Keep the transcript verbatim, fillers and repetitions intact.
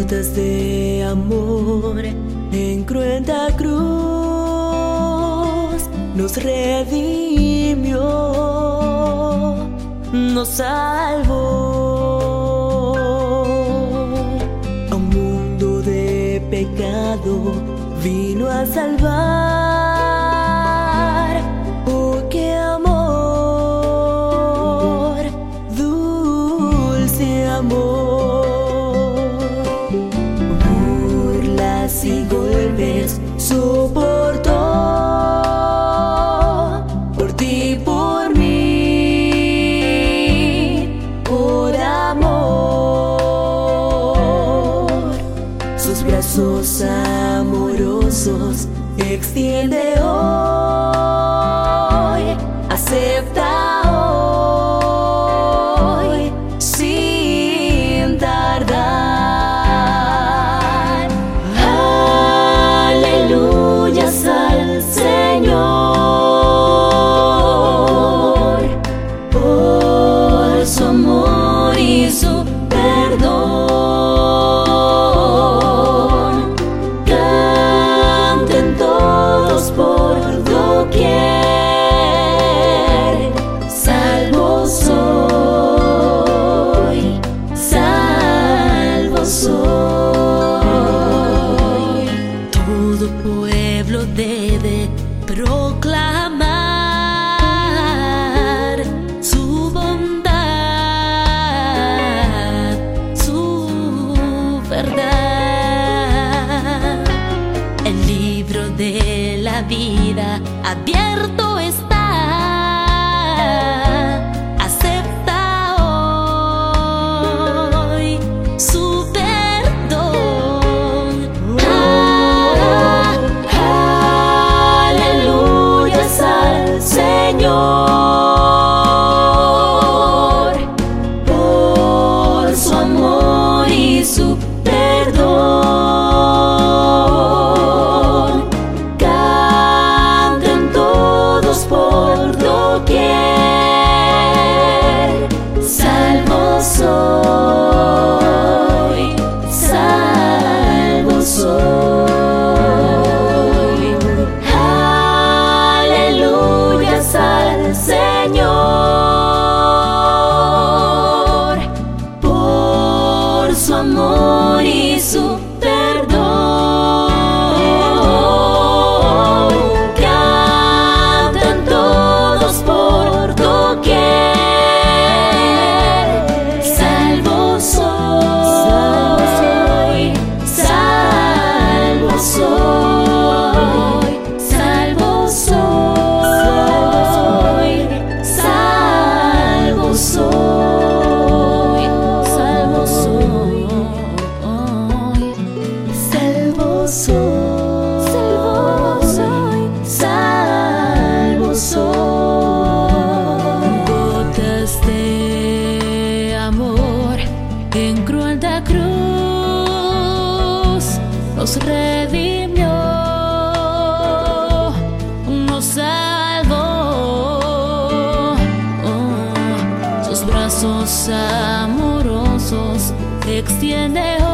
gotas de amor en cruenta cruz nos redimió, nos salvó. A un mundo de pecado vino a salvar. Oh, qué amor, dulce amor. Burlas y golpes soportó por ti, por mí, por amor. Sus brazos amorosos extiende hoy, acepta hoy sin tardar. Aleluyas al Señor por su amor y su perdón. Canten todos por doquier, salvo soy, salvo soy. Todo pueblo debe proclamar su bondad, su verdad. El libro de la vida abierto está. Acepta hoy su perdón. Ah, aleluyas al Señor por su amor y su perdón. Canten todos por doquier, salvo soy, salvo soy. Aleluyas al Señor por su amor y su perdón. Cantan todos por doquier, salvo soy, salvo soy, salvo soy, salvo soy, salvo soy, salvo soy, salvo soy. Gotas de amor en cruenta cruz nos redimió, nos salvó. Oh, sus brazos amorosos extiende